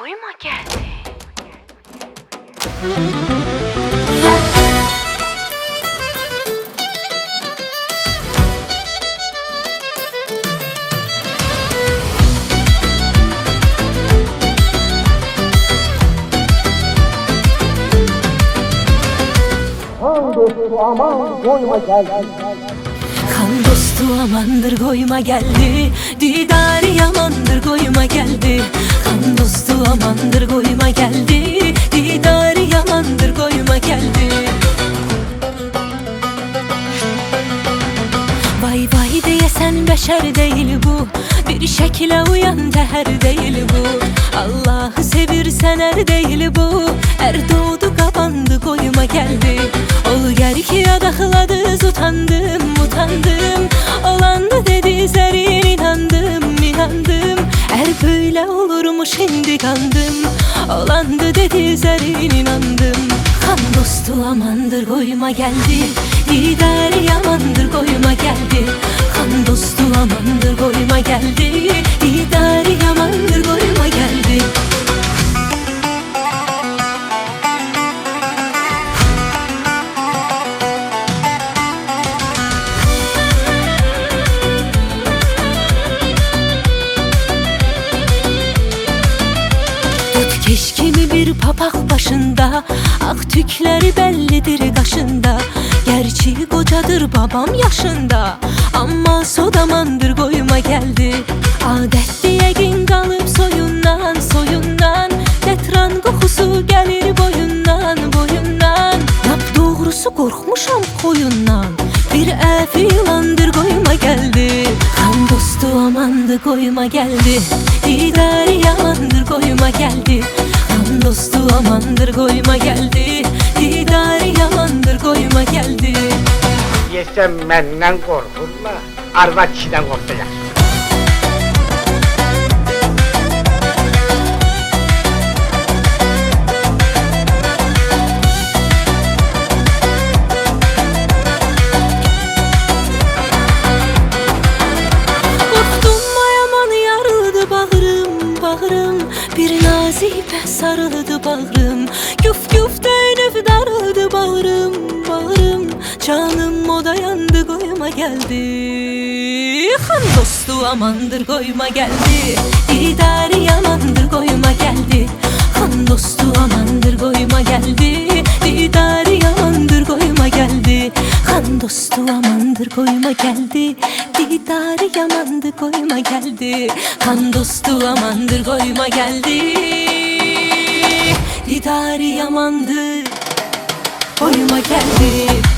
koyma geldi. Kan dostu aman koyma geldi. Kan dostu amandır koyma geldi. Didarı yamandır koyma geldi. Kan dostu amandır koyma geldi. Didarı yamandır koyma geldi. Vay vay diyesen beşer değil bu. Bir şekile uyan teher değil bu. Allah'ı sevirsen er değil bu. Er doğdu kapandı koyma geldi. Ol gel ki yadakladız utandım utandım. Olandı dedi zerin inandım inandım. Er böyle olurmuş şimdi kandım. Olandı dedi zerin inandım. Kan dostu amandır koyma geldi. Didarı yamandır koyma geldi. Kan dostu amandır koyma geldi. Didarı yamandır koyma geldi. Keş kimi bir papak başında, ak tükleri bellidir kaşında. Gerçi kocadır babam yaşında, ama sodamandır koyma geldi. Adet diye gün kalıp soyundan soyundan. Detran kokusu gelir boyundan boyundan. Yap doğrusu korkmuşam koyundan. Bir efi yılandır koyma geldi. Kan dostu amandı koyma geldi. Didarı yamandır koyma geldi. Kan dostu amandır koyma geldi. Didarı yamandır koyma geldi. Yesem benden korkulma, arva kişiden korkacaksın. Bir nazife sarıldı bağrım. Güf güf dönüp darıldı bağrım bağrım. Canım o da yandı koyma geldi. Kan dostu amandır koyma geldi. Didarı yamandır koyma geldi. Kan dostu amandır koyma geldi. Didarı yamandır koyma geldi. Kan dostu amandır koyma geldi. Didarı yamandır koyma geldi. Kan dostu amandır koyma geldi. Didarı yamandır koyma geldi.